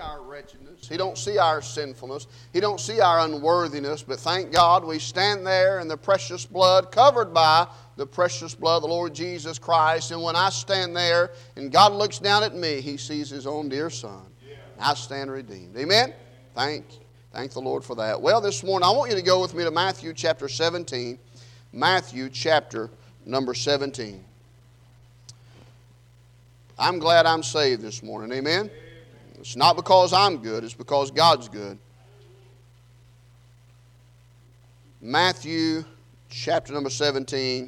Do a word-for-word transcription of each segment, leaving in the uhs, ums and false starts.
our wretchedness. He don't see our sinfulness. He don't see our unworthiness. But thank God we stand there in the precious blood, covered by the precious blood of the Lord Jesus Christ. And when I stand there and God looks down at me, He sees His own dear Son. I stand redeemed. Amen? Thank, thank the Lord for that. Well, this morning I want you to go with me to Matthew chapter seventeen. Matthew chapter number seventeen. I'm glad I'm saved this morning. Amen? It's not because I'm good. It's because God's good. Matthew chapter number seventeen.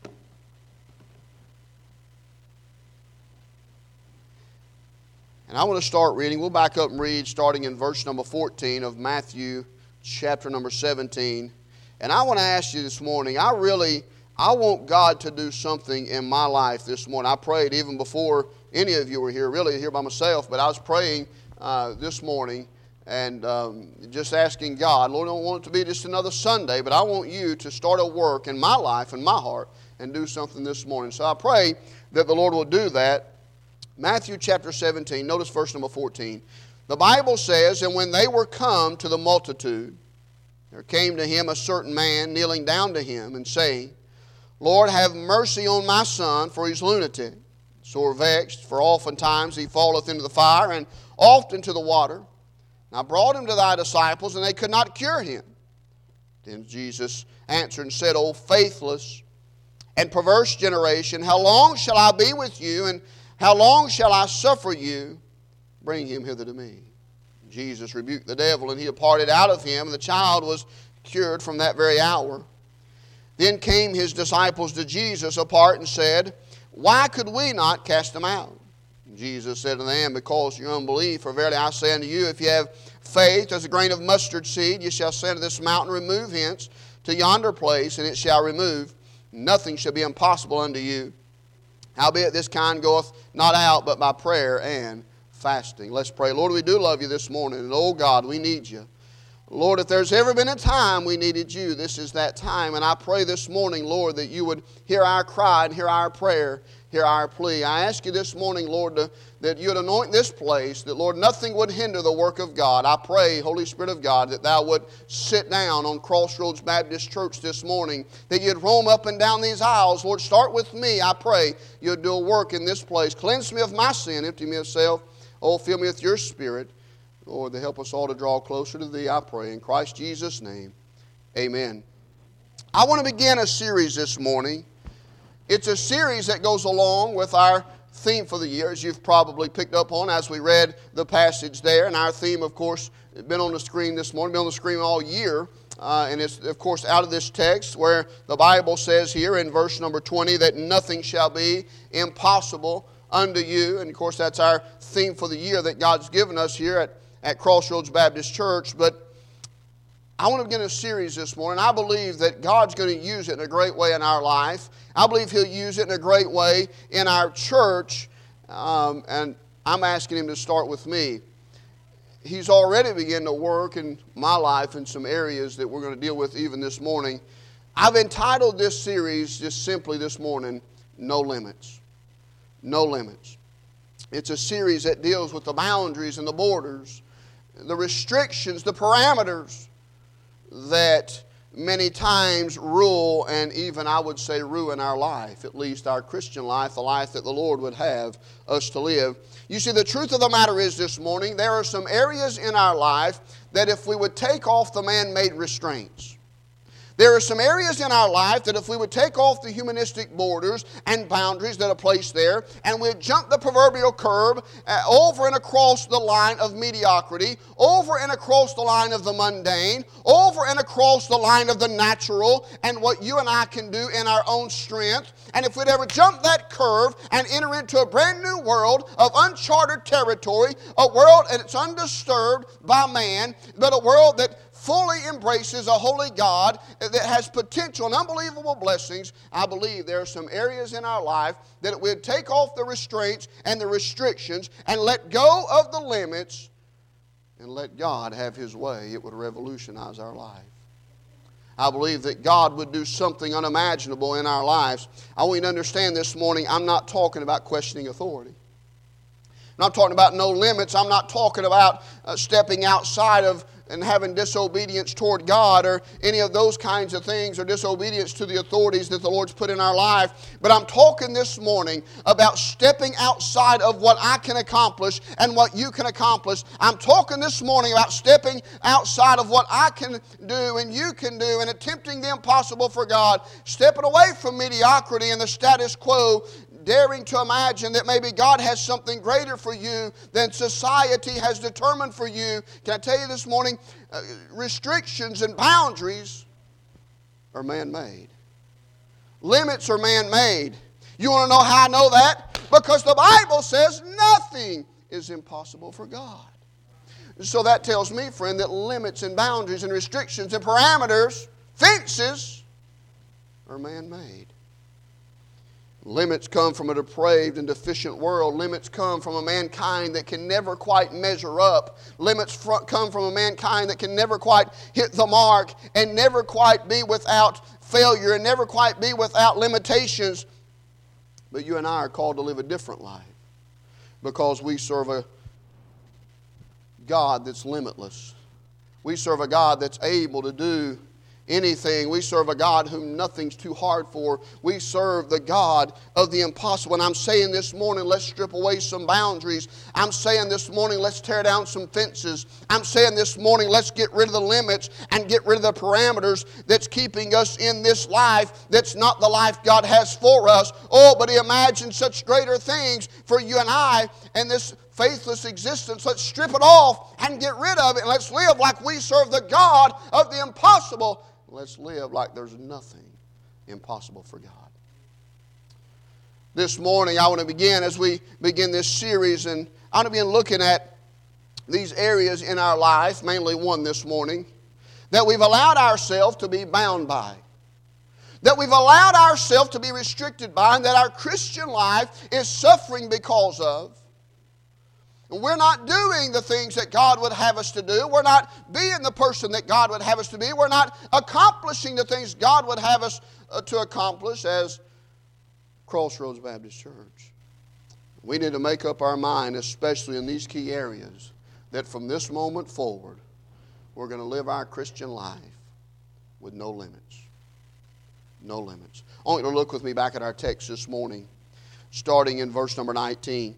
And I want to start reading. We'll back up and read starting in verse number fourteen of Matthew chapter number seventeen. And I want to ask you this morning, I really, I want God to do something in my life this morning. I prayed even before any of you were here, really here by myself, but I was praying uh, this morning and um, just asking God, Lord, I don't want it to be just another Sunday, but I want you to start a work in my life, in my heart, and do something this morning. So I pray that the Lord will do that. Matthew chapter seventeen, notice verse number fourteen. The Bible says, and when they were come to the multitude, there came to him a certain man, kneeling down to him, and saying, Lord, have mercy on my son, for he is lunatic, sore vexed, for oftentimes he falleth into the fire, and oft into the water. And I brought him to thy disciples, and they could not cure him. Then Jesus answered and said, O faithless and perverse generation, how long shall I be with you, and how long shall I suffer you? Bring him hither to me. Jesus rebuked the devil, and he departed out of him, and the child was cured from that very hour. Then came his disciples to Jesus apart and said, Why could we not cast him out? And Jesus said to them, Because of your unbelief, for verily I say unto you, if you have faith as a grain of mustard seed, you shall say unto this mountain, Remove hence to yonder place, and it shall remove. Nothing shall be impossible unto you. Howbeit this kind goeth not out but by prayer and fasting. Let's pray. Lord, we do love you this morning, and oh God, we need you. Lord, if there's ever been a time we needed you, this is that time. And I pray this morning, Lord, that you would hear our cry and hear our prayer, hear our plea. I ask you this morning, Lord, to, that you would anoint this place, that, Lord, nothing would hinder the work of God. I pray, Holy Spirit of God, that thou would sit down on Crossroads Baptist Church this morning, that you'd roam up and down these aisles. Lord, start with me. I pray you'd do a work in this place. Cleanse me of my sin, empty me of self. Oh, fill me with your Spirit. Lord, to help us all to draw closer to Thee, I pray. In Christ Jesus' name, amen. I want to begin a series this morning. It's a series that goes along with our theme for the year, as you've probably picked up on as we read the passage there. And our theme, of course, has been on the screen this morning, been on the screen all year. Uh, and it's, of course, out of this text where the Bible says here in verse number twenty that nothing shall be impossible unto you. And, of course, that's our theme for the year that God's given us here at at Crossroads Baptist Church. But I want to begin a series this morning. I believe that God's going to use it in a great way in our life. I believe He'll use it in a great way in our church. Um, and I'm asking Him to start with me. He's already begun to work in my life in some areas that we're going to deal with even this morning. I've entitled this series just simply this morning, No Limits. No Limits. It's a series that deals with the boundaries and the borders, the restrictions, the parameters that many times rule and even, I would say, ruin our life, at least our Christian life, the life that the Lord would have us to live. You see, the truth of the matter is this morning, there are some areas in our life that if we would take off the man-made restraints, there are some areas in our life that if we would take off the humanistic borders and boundaries that are placed there, and we'd jump the proverbial curb uh, over and across the line of mediocrity, over and across the line of the mundane, over and across the line of the natural, and what you and I can do in our own strength, and if we'd ever jump that curve and enter into a brand new world of uncharted territory, a world that's undisturbed by man, but a world that fully embraces a holy God that has potential and unbelievable blessings, I believe there are some areas in our life that we'd take off the restraints and the restrictions and let go of the limits and let God have His way. It would revolutionize our life. I believe that God would do something unimaginable in our lives. I want you to understand this morning, I'm not talking about questioning authority. When I'm talking about no limits, I'm not talking about uh, stepping outside of and having disobedience toward God or any of those kinds of things, or disobedience to the authorities that the Lord's put in our life. But I'm talking this morning about stepping outside of what I can accomplish and what you can accomplish. I'm talking this morning about stepping outside of what I can do and you can do and attempting the impossible for God. Stepping away from mediocrity and the status quo, daring to imagine that maybe God has something greater for you than society has determined for you. Can I tell you this morning, uh, restrictions and boundaries are man-made. Limits are man-made. You want to know how I know that? Because the Bible says nothing is impossible for God. So that tells me, friend, that limits and boundaries and restrictions and parameters, fences, are man-made. Limits come from a depraved and deficient world. Limits come from a mankind that can never quite measure up. Limits fr- come from a mankind that can never quite hit the mark and never quite be without failure and never quite be without limitations. But you and I are called to live a different life because we serve a God that's limitless. We serve a God that's able to do anything. We serve a God whom nothing's too hard for. We serve the God of the impossible. And I'm saying this morning, let's strip away some boundaries. I'm saying this morning, let's tear down some fences. I'm saying this morning, let's get rid of the limits and get rid of the parameters that's keeping us in this life that's not the life God has for us. Oh, but He imagined such greater things for you and I and this faithless existence. Let's strip it off and get rid of it, and let's live like we serve the God of the impossible. Let's live like there's nothing impossible for God. This morning, I want to begin, as we begin this series, and I want to begin looking at these areas in our life, mainly one this morning, that we've allowed ourselves to be bound by, that we've allowed ourselves to be restricted by, and that our Christian life is suffering because of. We're not doing the things that God would have us to do. We're not being the person that God would have us to be. We're not accomplishing the things God would have us uh, to accomplish as Crossroads Baptist Church. We need to make up our mind, especially in these key areas, that from this moment forward, we're going to live our Christian life with no limits. No limits. I want you to look with me back at our text this morning, starting in verse number nineteen.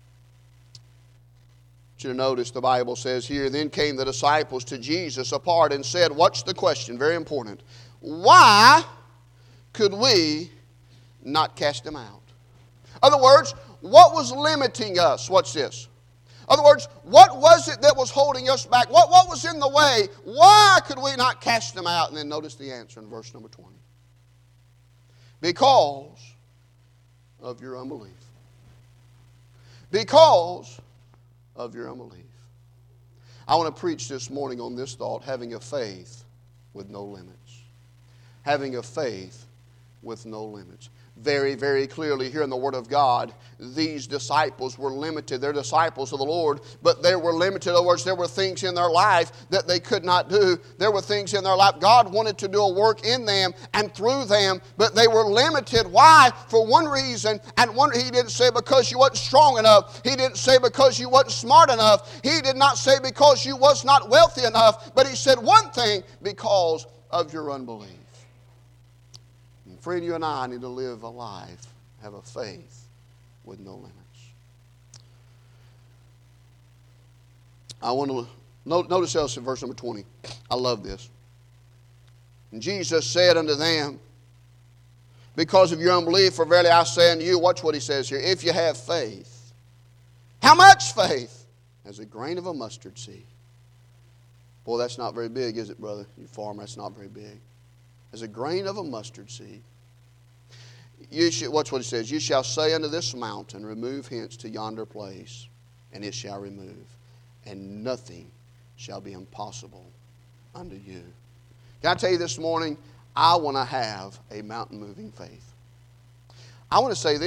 You to notice the Bible says here, then came the disciples to Jesus apart and said, watch the question, very important. Why could we not cast them out? In other words, what was limiting us? Watch this. In other words, what was it that was holding us back? What, what was in the way? Why could we not cast them out? And then notice the answer in verse number twenty. Because of your unbelief. Because of your unbelief. I want to preach this morning on this thought, having a faith with no limits. Having a faith with no limits. Very, very clearly here in the Word of God, these disciples were limited. They're disciples of the Lord, but they were limited. In other words, there were things in their life that they could not do. There were things in their life. God wanted to do a work in them and through them, but they were limited. Why? For one reason, and one, He didn't say because you wasn't strong enough. He didn't say because you wasn't smart enough. He did not say because you was not wealthy enough, but He said one thing, because of your unbelief. Friend, you and I need to live a life, have a faith with no limits. I want to notice else in verse number twenty. I love this. And Jesus said unto them, because of your unbelief, for verily I say unto you, watch what He says here, if you have faith. How much faith? As a grain of a mustard seed. Boy, that's not very big, is it, brother? You farmer, that's not very big. As a grain of a mustard seed. You should, watch what He says. You shall say unto this mountain, remove hence to yonder place, and it shall remove. And nothing shall be impossible unto you. Can I tell you this morning, I want to have a mountain-moving faith. I want to say this.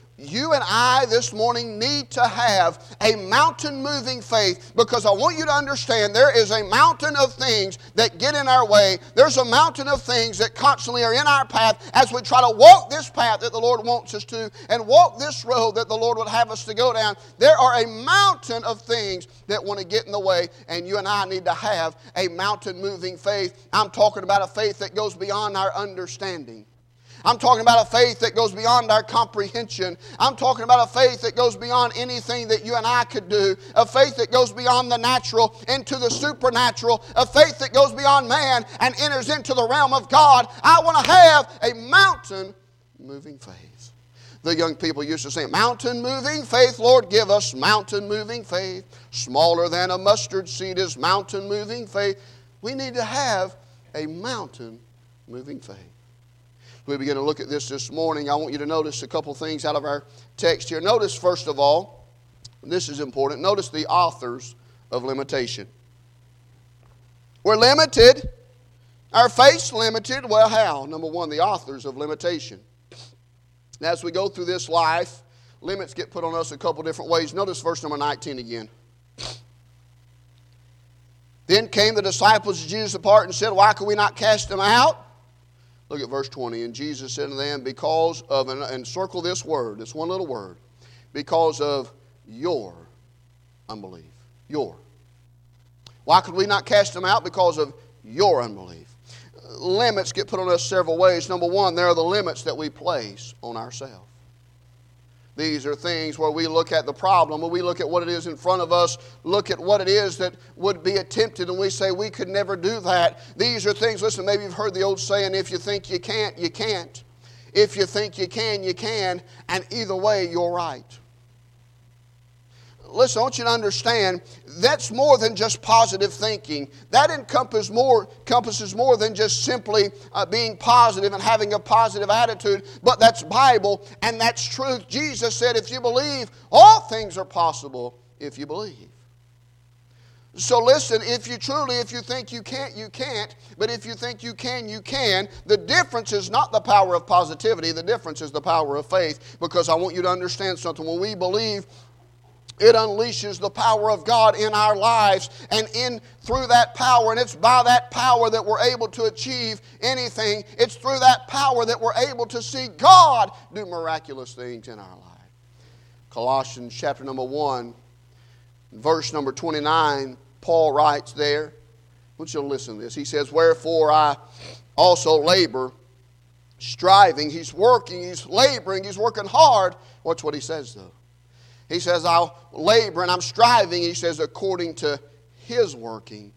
you and I this morning need to have a mountain-moving faith, because I want you to understand there is a mountain of things that get in our way. There's a mountain of things that constantly are in our path as we try to walk this path that the Lord wants us to and walk this road that the Lord would have us to go down. There are a mountain of things that want to get in the way, and you and I need to have a mountain-moving faith. I'm talking about a faith that goes beyond our understanding. I'm talking about a faith that goes beyond our comprehension. I'm talking about a faith that goes beyond anything that you and I could do. A faith that goes beyond the natural into the supernatural. A faith that goes beyond man and enters into the realm of God. I want to have a mountain-moving faith. The young people used to say, mountain-moving faith, Lord, give us mountain-moving faith. Smaller than a mustard seed is mountain-moving faith. We need to have a mountain-moving faith. We begin to look at this this morning. I want you to notice a couple things out of our text here. Notice, first of all, this is important, notice the authors of limitation. We're limited. Our faith's limited. Well, how? Number one, the authors of limitation. And as we go through this life, limits get put on us a couple different ways. Notice verse number nineteen again. Then came the disciples of Jesus apart and said, why could we not cast them out? Look at verse twenty. And Jesus said to them, because of, and, and circle this word, this one little word, because of your unbelief. Your. Why could we not cast them out? Because of your unbelief. Limits get put on us several ways. Number one, there are the limits that we place on ourselves. These are things where we look at the problem, where we look at what it is in front of us, look at what it is that would be attempted, and we say we could never do that. These are things, listen, maybe you've heard the old saying, if you think you can't, you can't. If you think you can, you can, and either way, you're right. Listen, I want you to understand, that's more than just positive thinking. That encompasses more, encompasses more than just simply uh, being positive and having a positive attitude, but that's Bible and that's truth. Jesus said, if you believe, all things are possible if you believe. So listen, if you truly, if you think you can't, you can't. But if you think you can, you can. The difference is not the power of positivity. The difference is the power of faith. Because I want you to understand something. When we believe, it unleashes the power of God in our lives, and in through that power, and it's by that power that we're able to achieve anything. It's through that power that we're able to see God do miraculous things in our life. Colossians chapter number one, verse number twenty-nine, Paul writes there, I want you to listen to this. He says, wherefore I also labor, striving. He's working, he's laboring, he's working hard. Watch what he says though. He says, I'll labor and I'm striving, he says, according to his working,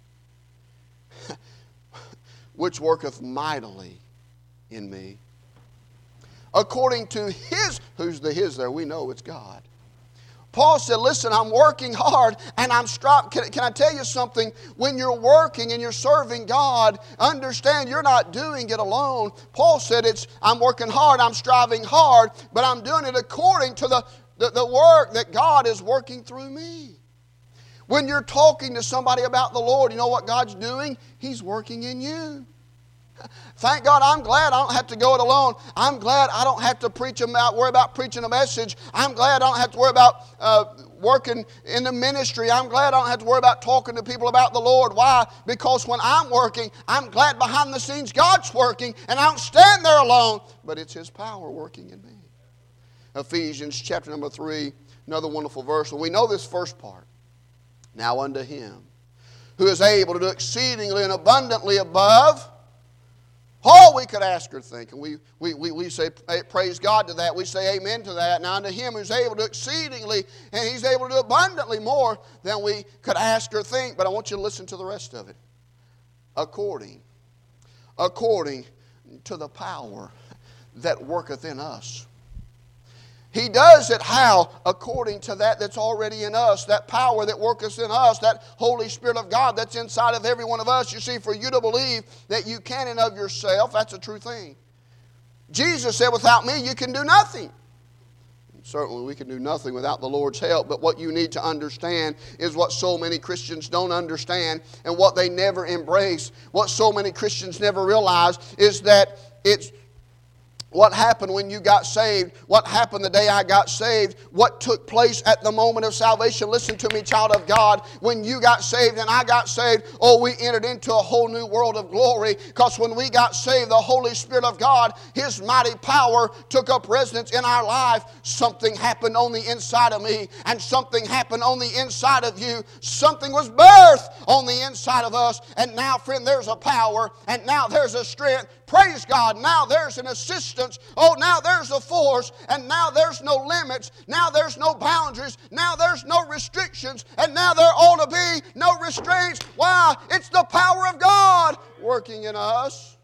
which worketh mightily in me. According to his, who's the his there? We know it's God. Paul said, listen, I'm working hard and I'm striving. Can, can I tell you something? When you're working and you're serving God, understand you're not doing it alone. Paul said, it's I'm working hard, I'm striving hard, but I'm doing it according to the The, the work that God is working through me. When you're talking to somebody about the Lord, you know what God's doing? He's working in you. Thank God, I'm glad I don't have to go it alone. I'm glad I don't have to preach about, worry about preaching a message. I'm glad I don't have to worry about uh, working in the ministry. I'm glad I don't have to worry about talking to people about the Lord. Why? Because when I'm working, I'm glad behind the scenes God's working, and I don't stand there alone, but it's His power working in me. Ephesians chapter number three, another wonderful verse. And we know this first part. Now unto Him who is able to do exceedingly and abundantly above all we could ask or think. And we, we, we, we say praise God to that. We say amen to that. Now unto Him who's able to exceedingly, and He's able to do abundantly more than we could ask or think. But I want you to listen to the rest of it. According, according to the power that worketh in us. He does it how? According to that that's already in us, that power that worketh in us, that Holy Spirit of God that's inside of every one of us. You see, for you to believe that you can and of yourself, that's a true thing. Jesus said, without me you can do nothing. Certainly we can do nothing without the Lord's help, but what you need to understand is what so many Christians don't understand and what they never embrace. What so many Christians never realize is that it's What happened when you got saved? What happened the day I got saved? What took place at the moment of salvation? Listen to me, child of God. When you got saved and I got saved, oh, we entered into a whole new world of glory. Because when we got saved, the Holy Spirit of God, His mighty power took up residence in our life. Something happened on the inside of me, and something happened on the inside of you. Something was birthed on the inside of us. And now, friend, there's a power, and now there's a strength. Praise God. Now there's an assistance. Oh, now there's a force. And now there's no limits. Now there's no boundaries. Now there's no restrictions. And now there ought to be no restraints. Why? It's the power of God working in us.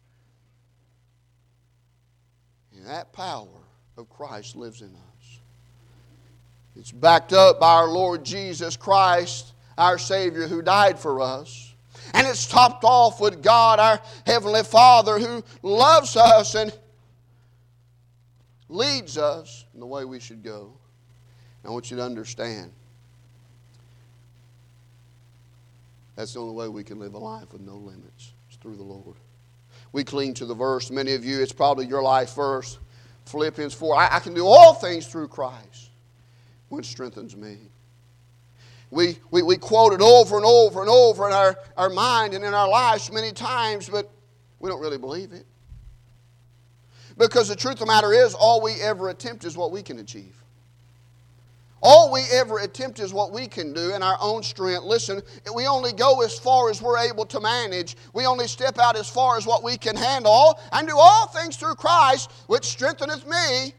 And that power of Christ lives in us. It's backed up by our Lord Jesus Christ, our Savior, who died for us. And it's topped off with God, our Heavenly Father, who loves us and leads us in the way we should go. And I want you to understand, that's the only way we can live a life with no limits. It's through the Lord. We cling to the verse. Many of you, it's probably your life verse. Philippians four, I, I can do all things through Christ, which strengthens me. We, we, we quote it over and over and over in our, our mind and in our lives many times, but we don't really believe it. Because the truth of the matter is, all we ever attempt is what we can achieve. All we ever attempt is what we can do in our own strength. Listen, we only go as far as we're able to manage. We only step out as far as what we can handle, and do all things through Christ, which strengtheneth me.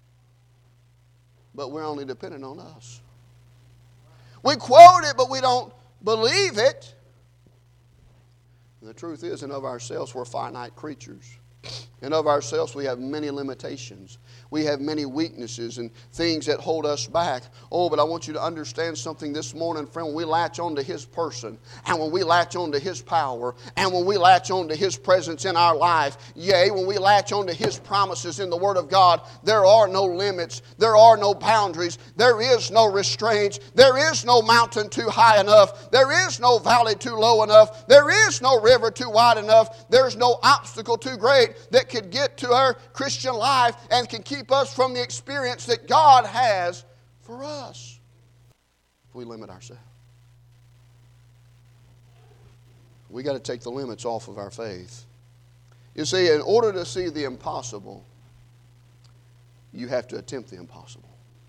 But we're only dependent on us. We quote it, but we don't believe it. And the truth is, and of ourselves, we're finite creatures. And of ourselves, we have many limitations. We have many weaknesses and things that hold us back. Oh, but I want you to understand something this morning, friend. When we latch on to His person, and when we latch on to His power, and when we latch on to His presence in our life, yea, when we latch on to His promises in the Word of God, there are no limits. There are no boundaries. There is no restraints. There is no mountain too high enough. There is no valley too low enough. There is no river too wide enough. There's no obstacle too great that could get to our Christian life and can keep us from the experience that God has for us if we limit ourselves. We got to take the limits off of our faith. You see, in order to see the impossible, you have to attempt the impossible.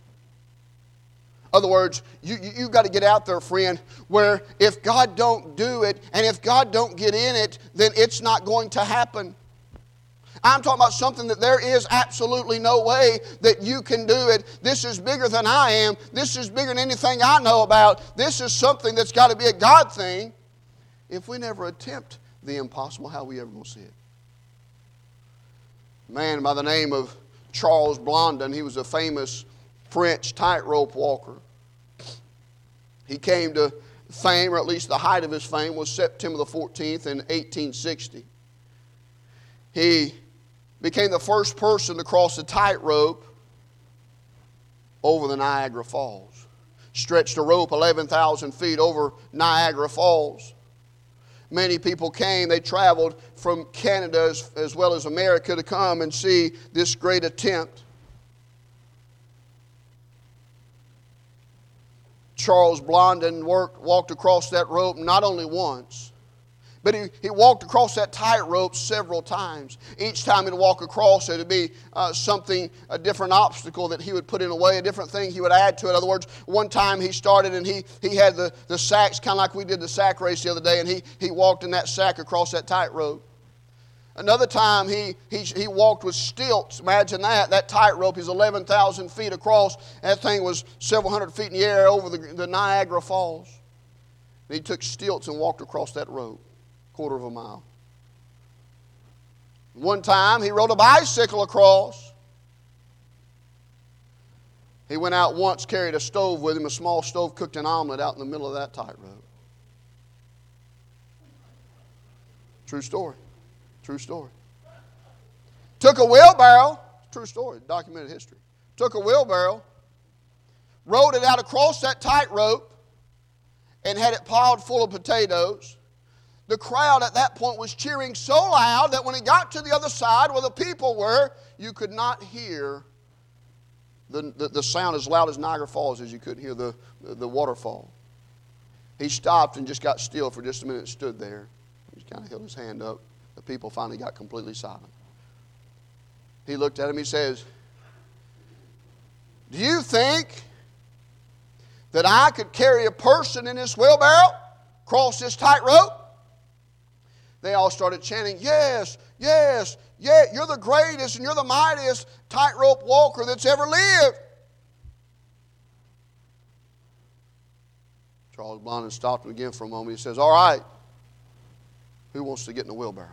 In other words, you, you, you've got to get out there, friend, where if God don't do it, and if God don't get in it, then it's not going to happen. I'm talking about something that there is absolutely no way that you can do it. This is bigger than I am. This is bigger than anything I know about. This is something that's got to be a God thing. If we never attempt the impossible, how are we ever going to see it? A man by the name of Charles Blondin, he was a famous French tightrope walker. He came to fame, or at least the height of his fame, was September the fourteenth in eighteen sixty. He became the first person to cross a tightrope over the Niagara Falls. Stretched a rope eleven thousand feet over Niagara Falls. Many people came. They traveled from Canada as, as well as America to come and see this great attempt. Charles Blondin worked, walked across that rope not only once, but he, he walked across that tightrope several times. Each time he'd walk across it, it'd be uh, something, a different obstacle that he would put in a way, a different thing he would add to it. In other words, one time he started and he, he had the, the sacks, kind of like we did the sack race the other day, and he, he walked in that sack across that tightrope. Another time he, he, he walked with stilts. Imagine that. That tightrope is eleven thousand feet across. That thing was several hundred feet in the air over the, the Niagara Falls. And he took stilts and walked across that rope. Quarter of a mile. One time he rode a bicycle across. He went out once, carried a stove with him, a small stove, cooked an omelet out in the middle of that tightrope. True story. True story. Took a wheelbarrow, true story, documented history. Took a wheelbarrow, rode it out across that tightrope, and had it piled full of potatoes. the crowd at that point was cheering so loud that when he got to the other side where the people were, you could not hear the, the, the sound as loud as Niagara Falls as you could hear the, the, the waterfall. He stopped and just got still for just a minute and stood there. He kind of held his hand up. The people finally got completely silent. He looked at him, he says, do you think that I could carry a person in this wheelbarrow across this tightrope? They all started chanting, yes, yes, yeah, you're the greatest and you're the mightiest tightrope walker that's ever lived. Charles Blondin stopped him again for a moment. He says, all right, who wants to get in the wheelbarrow?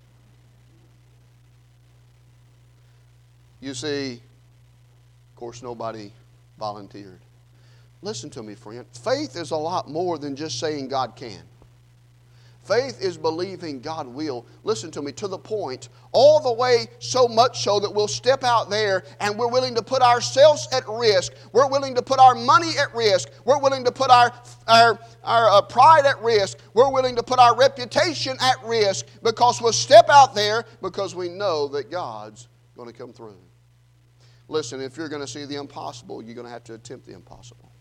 You see, of course, nobody volunteered. Listen to me, friend. Faith is a lot more than just saying God can. Faith is believing God will. Listen to me, to the point, all the way so much so that we'll step out there and we're willing to put ourselves at risk. We're willing to put our money at risk. We're willing to put our, our, our uh, pride at risk. We're willing to put our reputation at risk because we'll step out there because we know that God's going to come through. Listen, if you're going to see the impossible, you're going to have to attempt the impossible.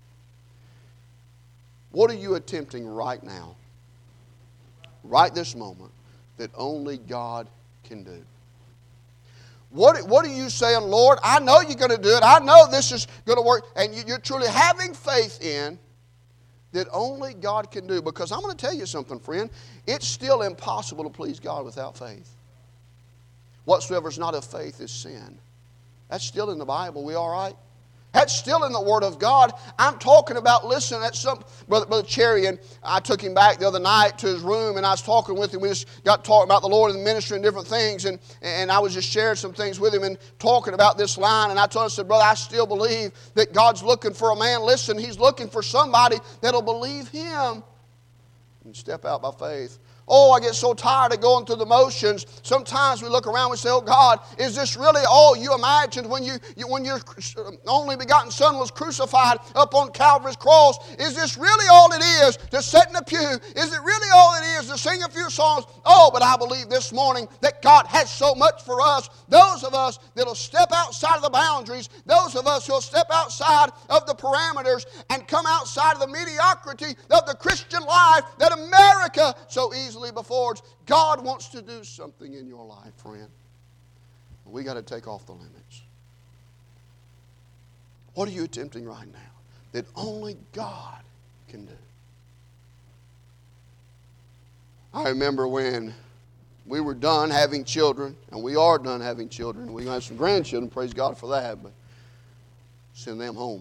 What are you attempting right now? Right this moment, that only God can do. What, what are you saying, Lord, I know you're going to do it. I know this is going to work. And you, you're truly having faith in that only God can do. Because I'm going to tell you something, friend. It's still impossible to please God without faith. Whatsoever is not of faith is sin. That's still in the Bible. We all right? That's still in the Word of God. I'm talking about, listen, at some, Brother, Brother Cherry, and I took him back the other night to his room, and I was talking with him. We just got talking about the Lord and the ministry and different things, and, and I was just sharing some things with him and talking about this line, and I told him, I said, brother, I still believe that God's looking for a man. Listen, He's looking for somebody that'll believe Him and step out by faith. Oh, I get so tired of going through the motions. Sometimes we look around and we say, oh God, is this really all you imagined when, you, you, when your only begotten Son was crucified up on Calvary's cross? Is this really all it is to sit in a pew? Is it really all it is to sing a few songs? Oh, but I believe this morning that God has so much for us. Those of us that will step outside of the boundaries, those of us who will step outside of the parameters and come outside of the mediocrity of the Christian life that America so easily before us. God wants to do something in your life, friend. We got to take off the limits. What are you attempting right now that only God can do? I remember when we were done having children, and we are done having children. We're going to have some grandchildren, praise God for that, but send them home.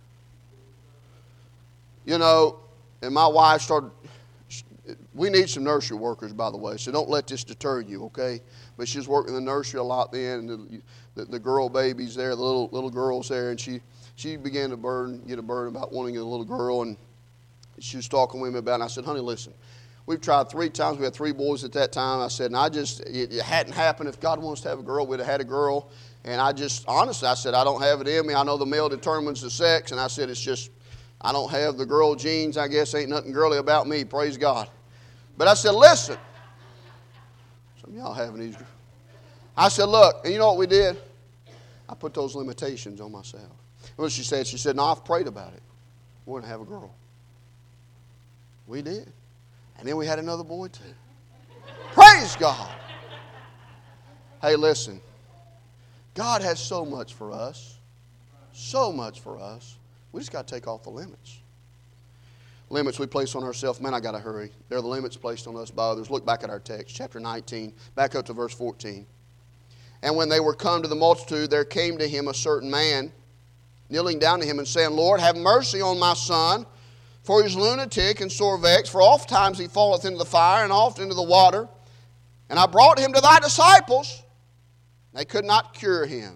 You know, and my wife started. We need some nursery workers, by the way, so don't let this deter you, okay? But she's working in the nursery a lot then, and the, the, the girl babies there, the little little girls there, and she, she began to burden, get a burden about wanting a little girl, and she was talking with me about it, and I said, honey, listen, we've tried three times. We had three boys at that time. I said, and I just, it, it hadn't happened. If God wants to have a girl, we'd have had a girl. And I just, honestly, I said, I don't have it in me. I know the male determines the sex, and I said, it's just, I don't have the girl genes. I guess ain't nothing girly about me, praise God. But I said, listen. Some of y'all having these. I said, look, and you know what we did? I put those limitations on myself. What she said, she said, no, I've prayed about it. We're going to have a girl. We did. And then we had another boy too. Praise God. Hey, listen. God has so much for us. So much for us. We just got to take off the limits. Limits we place on ourselves. Man, I got to hurry. They're the limits placed on us by others. Look back at our text, chapter nineteen, back up to verse fourteen. And when they were come to the multitude, there came to him a certain man, kneeling down to him and saying, Lord, have mercy on my son, for he is lunatic and sore vexed, for oft times he falleth into the fire and oft into the water. And I brought him to thy disciples. They could not cure him.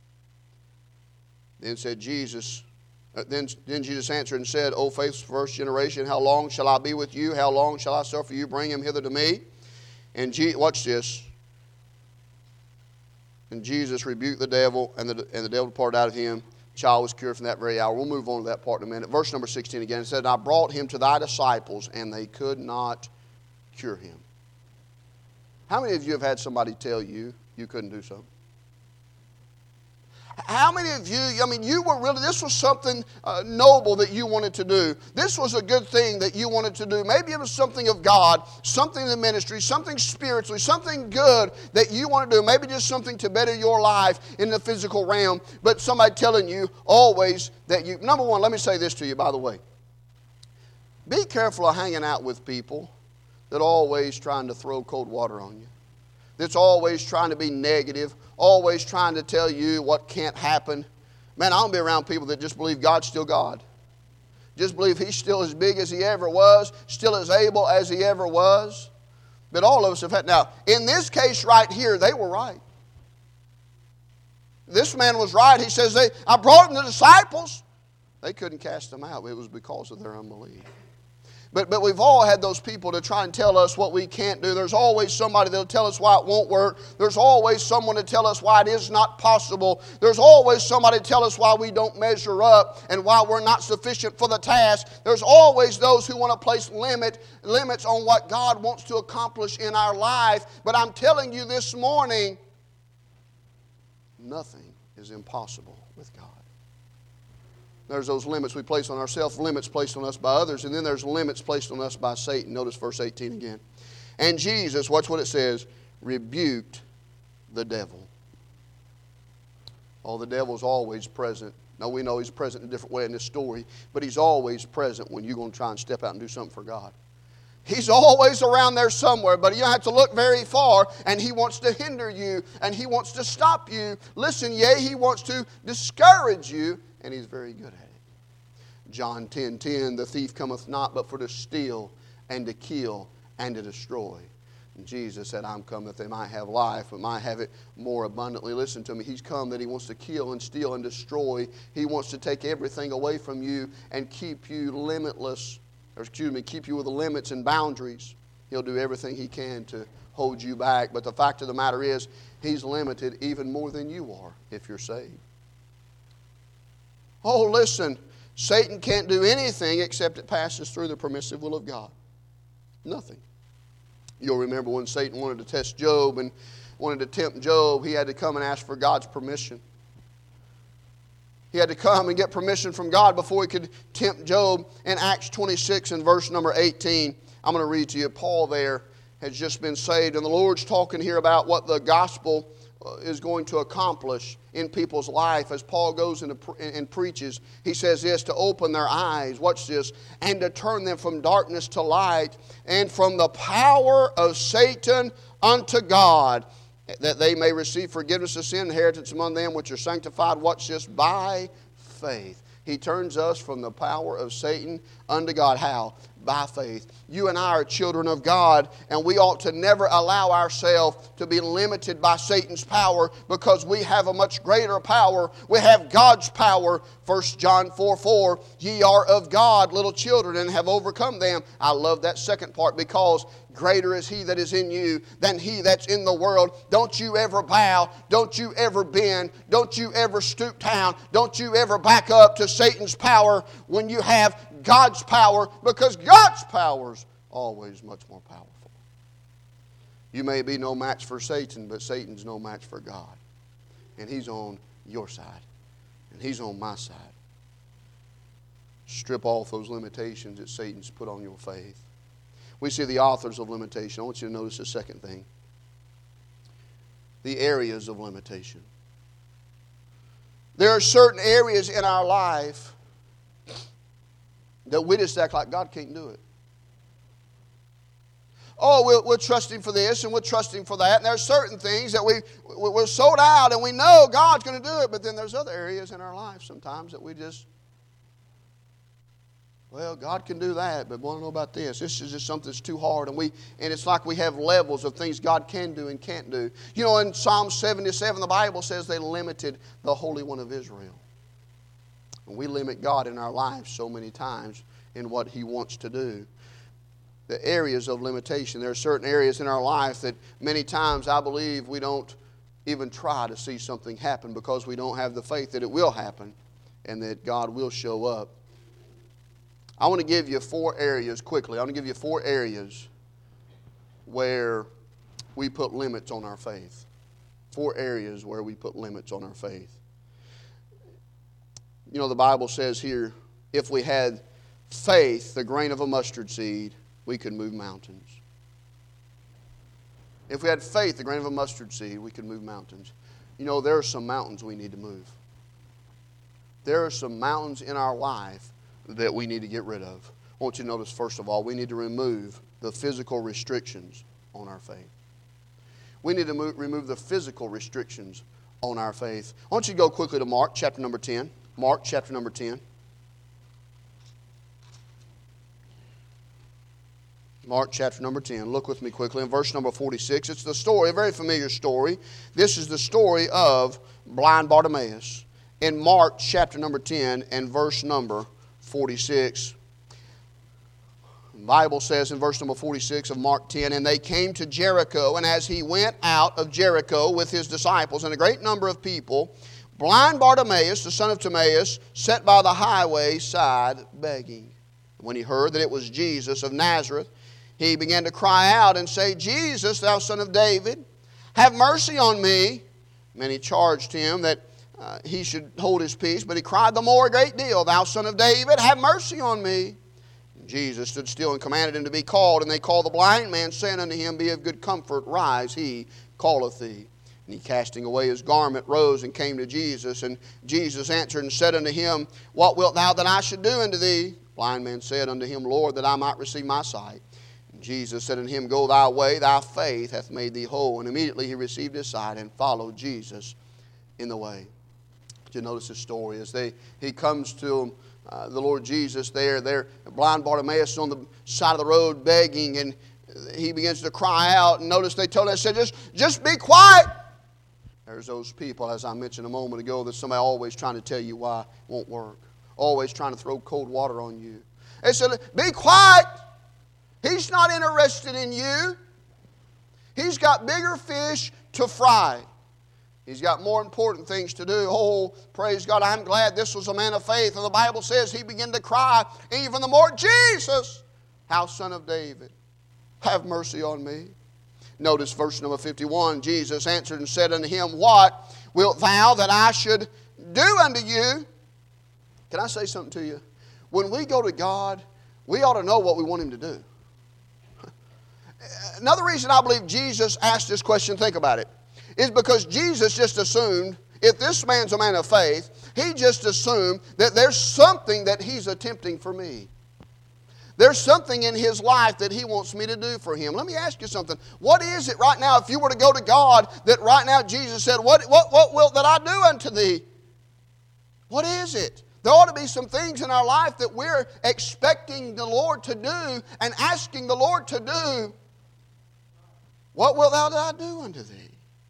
Then said Jesus, uh, then, then Jesus answered and said, O faithless first generation, how long shall I be with you? How long shall I suffer you? Bring him hither to me. And Je- watch this. And Jesus rebuked the devil, and the, and the devil departed out of him. The child was cured from that very hour. We'll move on to that part in a minute. Verse number sixteen again. It said, I brought him to thy disciples, and they could not cure him. How many of you have had somebody tell you you couldn't do something? How many of you, I mean, you were really, this was something uh, noble that you wanted to do. This was a good thing that you wanted to do. Maybe it was something of God, something in the ministry, something spiritually, something good that you want to do. Maybe just something to better your life in the physical realm. But somebody telling you always that you, number one, let me say this to you, by the way. Be careful of hanging out with people that are always trying to throw cold water on you. That's always trying to be negative, always trying to tell you what can't happen. Man, I don't be around people that just believe God's still God. Just believe He's still as big as He ever was, still as able as He ever was. But all of us have had. Now, in this case right here, they were right. This man was right. He says, they, I brought them the disciples. They couldn't cast them out. It was because of their unbelief. But, but we've all had those people to try and tell us what we can't do. There's always somebody that will tell us why it won't work. There's always someone to tell us why it is not possible. There's always somebody to tell us why we don't measure up and why we're not sufficient for the task. There's always those who want to place limit, limits on what God wants to accomplish in our life. But I'm telling you this morning, nothing is impossible with God. There's those limits we place on ourselves, limits placed on us by others, and then there's limits placed on us by Satan. Notice verse eighteen again. And Jesus, watch what it says, rebuked the devil. Oh, the devil's always present. Now, we know he's present in a different way in this story, but he's always present when you're going to try and step out and do something for God. He's always around there somewhere, but you don't have to look very far, and he wants to hinder you, and he wants to stop you. Listen, yea, he wants to discourage you, and he's very good at it. John ten ten, the thief cometh not but for to steal and to kill and to destroy. And Jesus said, I'm come that they might have life, but might have it more abundantly. Listen to me. He's come that he wants to kill and steal and destroy. He wants to take everything away from you and keep you limitless, or excuse me, keep you with limits and boundaries. He'll do everything he can to hold you back. But the fact of the matter is, he's limited even more than you are if you're saved. Oh, listen, Satan can't do anything except it passes through the permissive will of God. Nothing. You'll remember when Satan wanted to test Job and wanted to tempt Job, he had to come and ask for God's permission. He had to come and get permission from God before he could tempt Job. In Acts twenty-six and verse number eighteen, I'm going to read to you. Paul there has just been saved, and the Lord's talking here about what the gospel is going to accomplish in people's life as Paul goes and, and preaches. He says this, to open their eyes, watch this, and to turn them from darkness to light and from the power of Satan unto God, that they may receive forgiveness of sin, inheritance among them which are sanctified, watch this, by faith. He turns us from the power of Satan unto God. How? By faith. You and I are children of God, and we ought to never allow ourselves to be limited by Satan's power, because we have a much greater power. We have God's power. First John four four, ye are of God, little children, and have overcome them. I love that second part, because greater is He that is in you than he that's in the world. Don't you ever bow. Don't you ever bend. Don't you ever stoop down. Don't you ever back up to Satan's power when you have God's power, because God's power is always much more powerful. You may be no match for Satan, but Satan's no match for God. And he's on your side. And he's on my side. Strip off those limitations that Satan's put on your faith. We see the authors of limitation. I want you to notice the second thing. The areas of limitation. There are certain areas in our life that we just act like God can't do it. Oh, we're, we're trusting for this and we're trusting for that. And there's certain things that we, we're sold out and we know God's going to do it. But then there's other areas in our life sometimes that we just, well, God can do that, but want to know about this. This is just something that's too hard. And we and it's like we have levels of things God can do and can't do. You know, in Psalm seventy-seven, the Bible says they limited the Holy One of Israel. And we limit God in our lives so many times in what He wants to do. The areas of limitation. There are certain areas in our life that many times I believe we don't even try to see something happen because we don't have the faith that it will happen and that God will show up. I want to give you four areas quickly. I want to give you four areas where we put limits on our faith. Four areas where we put limits on our faith. You know, the Bible says here, if we had faith, the grain of a mustard seed, we could move mountains. If we had faith, the grain of a mustard seed, we could move mountains. You know, there are some mountains we need to move. There are some mountains in our life that we need to get rid of. I want you to notice, first of all, we need to remove the physical restrictions on our faith. We need to move, remove the physical restrictions on our faith. I want you to go quickly to Mark chapter number ten. Mark chapter number ten. Mark chapter number ten. Look with me quickly in verse number forty-six. It's the story, a very familiar story. This is the story of blind Bartimaeus. In Mark chapter number ten and verse number forty-six. The Bible says in verse number forty-six of Mark ten, and they came to Jericho, and as he went out of Jericho with his disciples and a great number of people, blind Bartimaeus, the son of Timaeus, sat by the highway side begging. When he heard that it was Jesus of Nazareth, he began to cry out and say, Jesus, thou son of David, have mercy on me. Many charged him that uh, he should hold his peace, but he cried the more a great deal, thou son of David, have mercy on me. And Jesus stood still and commanded him to be called, and they called the blind man, saying unto him, Be of good comfort, rise, he calleth thee. And he, casting away his garment, rose and came to Jesus. And Jesus answered and said unto him, What wilt thou that I should do unto thee? The blind man said unto him, Lord, that I might receive my sight. And Jesus said unto him, Go thy way, thy faith hath made thee whole. And immediately he received his sight and followed Jesus in the way. Did you notice this story? As they he comes to uh, the Lord Jesus there, there, blind Bartimaeus on the side of the road begging, and he begins to cry out. And notice they told him, they said, just, just be quiet. There's those people, as I mentioned a moment ago, that somebody always trying to tell you why it won't work. Always trying to throw cold water on you. They said, be quiet. He's not interested in you. He's got bigger fish to fry. He's got more important things to do. Oh, praise God, I'm glad this was a man of faith. And the Bible says he began to cry even the more, Jesus, thou son of David, have mercy on me. Notice verse number fifty-one. Jesus answered and said unto him, What wilt thou that I should do unto you? Can I say something to you? When we go to God, we ought to know what we want Him to do. Another reason I believe Jesus asked this question, think about it, is because Jesus just assumed, if this man's a man of faith, he just assumed that there's something that he's attempting for me. There's something in his life that he wants me to do for him. Let me ask you something. What is it right now, if you were to go to God, that right now Jesus said, What, what, what wilt that I do unto thee? What is it? There ought to be some things in our life that we're expecting the Lord to do and asking the Lord to do. What wilt thou that I do unto thee?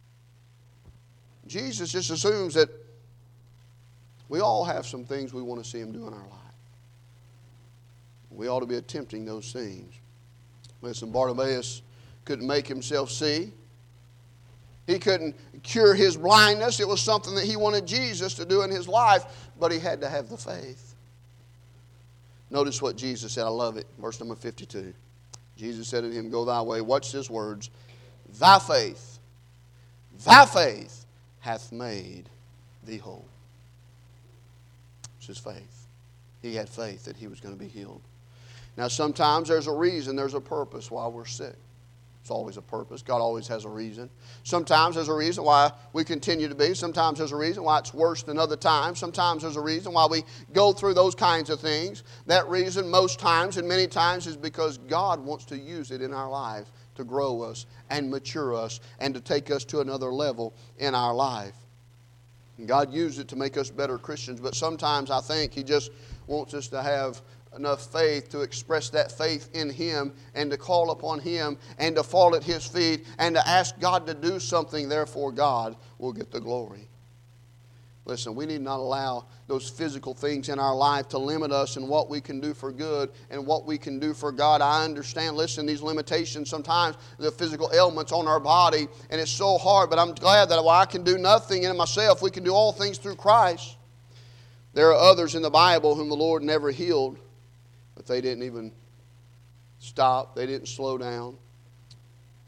Jesus just assumes that we all have some things we want to see Him do in our life. We ought to be attempting those things. Listen, Bartimaeus couldn't make himself see. He couldn't cure his blindness. It was something that he wanted Jesus to do in his life, but he had to have the faith. Notice what Jesus said. I love it. Verse number fifty-two. Jesus said to him, Go thy way. Watch his words. Thy faith, thy faith hath made thee whole. It's his faith. He had faith that he was going to be healed. Now sometimes there's a reason, there's a purpose why we're sick. It's always a purpose. God always has a reason. Sometimes there's a reason why we continue to be. Sometimes there's a reason why it's worse than other times. Sometimes there's a reason why we go through those kinds of things. That reason most times and many times is because God wants to use it in our lives to grow us and mature us and to take us to another level in our life. And God used it to make us better Christians, but sometimes I think He just wants us to have enough faith to express that faith in Him and to call upon Him and to fall at His feet and to ask God to do something. Therefore, God will get the glory. Listen, we need not allow those physical things in our life to limit us in what we can do for good and what we can do for God. I understand, listen, these limitations, sometimes the physical ailments on our body, and it's so hard, but I'm glad that while I can do nothing in myself, we can do all things through Christ. There are others in the Bible whom the Lord never healed, but they didn't even stop. They didn't slow down.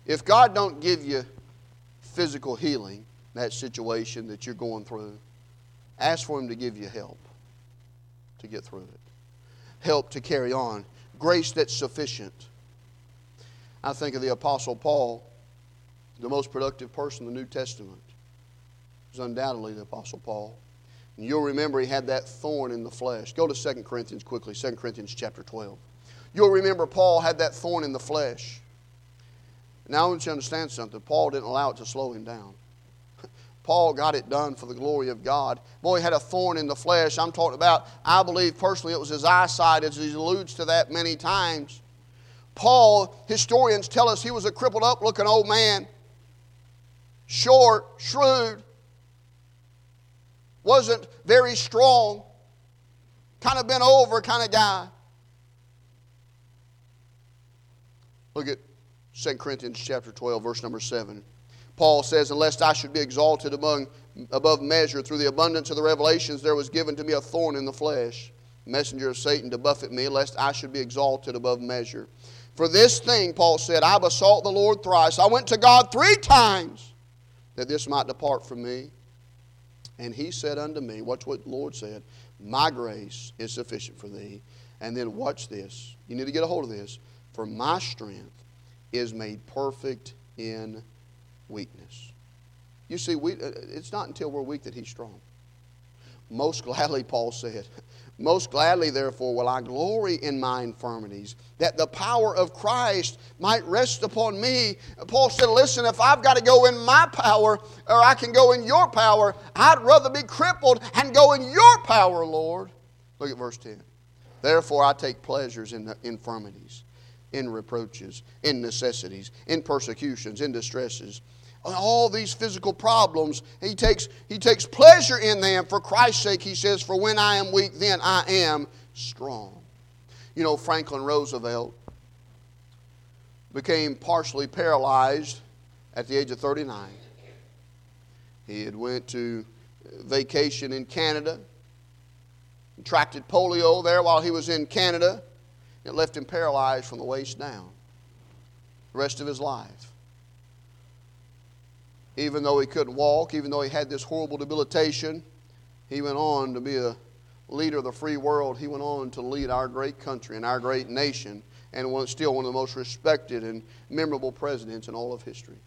If God don't give you physical healing, that situation that you're going through, ask for Him to give you help to get through it. Help to carry on. Grace that's sufficient. I think of the Apostle Paul, the most productive person in the New Testament. It was undoubtedly the Apostle Paul. And you'll remember he had that thorn in the flesh. Go to Second Corinthians quickly, Second Corinthians chapter twelve. You'll remember Paul had that thorn in the flesh. Now I want you to understand something. Paul didn't allow it to slow him down. Paul got it done for the glory of God. Boy, he had a thorn in the flesh. I'm talking about, I believe personally it was his eyesight, as he alludes to that many times. Paul, historians tell us he was a crippled up looking old man. Short, shrewd. Wasn't very strong. Kind of bent over kind of guy. Look at Second Corinthians chapter twelve, verse number seven. Paul says, "Unless I should be exalted among, above measure through the abundance of the revelations, there was given to me a thorn in the flesh, messenger of Satan to buffet me, lest I should be exalted above measure. For this thing," Paul said, "I besought the Lord thrice. I went to God three times that this might depart from me. And He said unto me," watch what the Lord said, "My grace is sufficient for thee." And then watch this. You need to get a hold of this. "For my strength is made perfect in weakness." You see, we, it's not until we're weak that He's strong. "Most gladly," Paul said, "most gladly, therefore, will I glory in my infirmities, that the power of Christ might rest upon me." Paul said, listen, if I've got to go in my power, or I can go in your power, I'd rather be crippled and go in your power, Lord. Look at verse ten. "Therefore I take pleasures in the infirmities, in reproaches, in necessities, in persecutions, in distresses." All these physical problems, he takes, he takes pleasure in them for Christ's sake, he says, "For when I am weak, then I am strong." You know, Franklin Roosevelt became partially paralyzed at the age of thirty-nine. He had went to vacation in Canada, contracted polio there while he was in Canada. It left him paralyzed from the waist down the rest of his life. Even though he couldn't walk, even though he had this horrible debilitation, he went on to be a leader of the free world. He went on to lead our great country and our great nation, and was still one of the most respected and memorable presidents in all of history.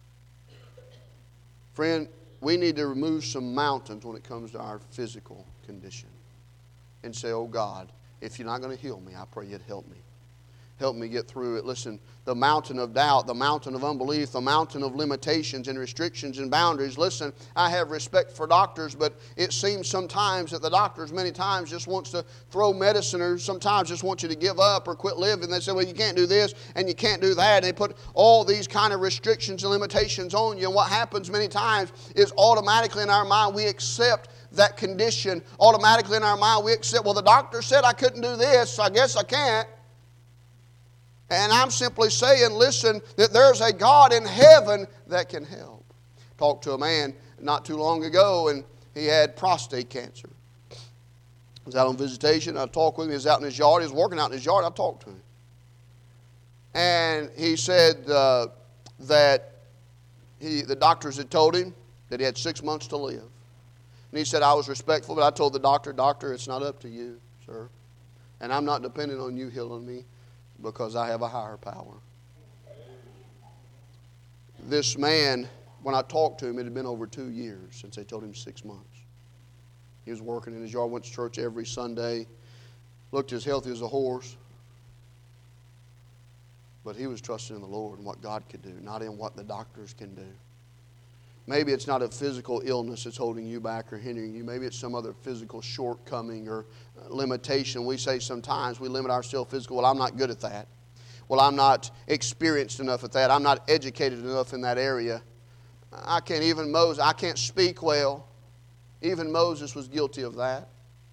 Friend, we need to remove some mountains when it comes to our physical condition and say, "Oh God, if you're not going to heal me, I pray You'd help me. Help me get through it." Listen, the mountain of doubt, the mountain of unbelief, the mountain of limitations and restrictions and boundaries. Listen, I have respect for doctors, but it seems sometimes that the doctors many times just wants to throw medicine, or sometimes just want you to give up or quit living. They say, "Well, you can't do this and you can't do that." And they put all these kind of restrictions and limitations on you. And what happens many times is automatically in our mind we accept that condition. Automatically in our mind we accept, "Well, the doctor said I couldn't do this, so I guess I can't." And I'm simply saying, listen, that there's a God in heaven that can help. Talked to a man not too long ago, and he had prostate cancer. I was out on visitation. I talked with him. He was out in his yard. He was working out in his yard. I talked to him. And he said uh, that he, the doctors had told him that he had six months to live. And he said, "I was respectful, but I told the doctor, 'Doctor, it's not up to you, sir. And I'm not depending on you healing me, because I have a higher power.'" This man, when I talked to him, it had been over two years since they told him six months. He was working in his yard, went to church every Sunday, looked as healthy as a horse. But he was trusting in the Lord and what God could do, not in what the doctors can do. Maybe it's not a physical illness that's holding you back or hindering you. Maybe it's some other physical shortcoming or limitation. We say sometimes we limit ourselves physically. "Well, I'm not good at that. Well, I'm not experienced enough at that. I'm not educated enough in that area. I can't even Moses. I can't speak well." Even Moses was guilty of that.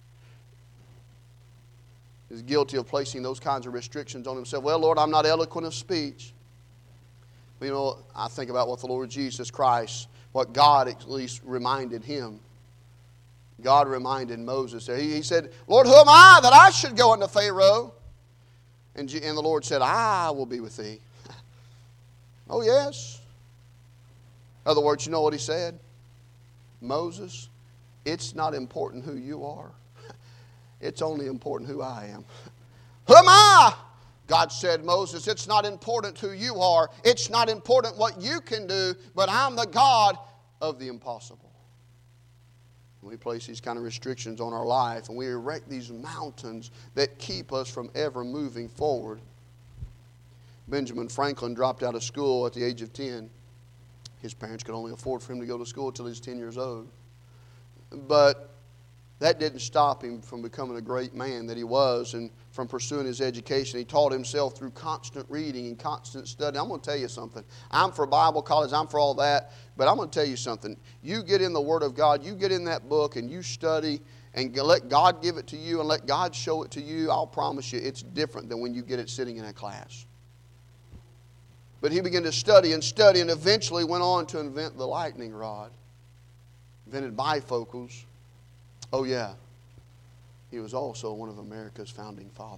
He was guilty of placing those kinds of restrictions on himself. "Well, Lord, I'm not eloquent of speech." But, you know, I think about what the Lord Jesus Christ, what God at least reminded him. God reminded Moses there. He, he said, "Lord, who am I that I should go unto Pharaoh?" And, and the Lord said, "I will be with thee." Oh, yes. In other words, you know what he said? Moses, it's not important who you are. It's only important who I am. Who am I? God said, Moses, it's not important who you are. It's not important what you can do, but I'm the God of the impossible. We place these kind of restrictions on our life, and we erect these mountains that keep us from ever moving forward. Benjamin Franklin dropped out of school at the age of ten. His parents could only afford for him to go to school until he was ten years old. But that didn't stop him from becoming a great man that he was and from pursuing his education. He taught himself through constant reading and constant study. I'm going to tell you something. I'm for Bible college. I'm for all that. But I'm going to tell you something. You get in the Word of God. You get in that book and you study and let God give it to you and let God show it to you. I'll promise you it's different than when you get it sitting in a class. But he began to study and study and eventually went on to invent the lightning rod. Invented bifocals. Oh yeah, he was also one of America's founding fathers.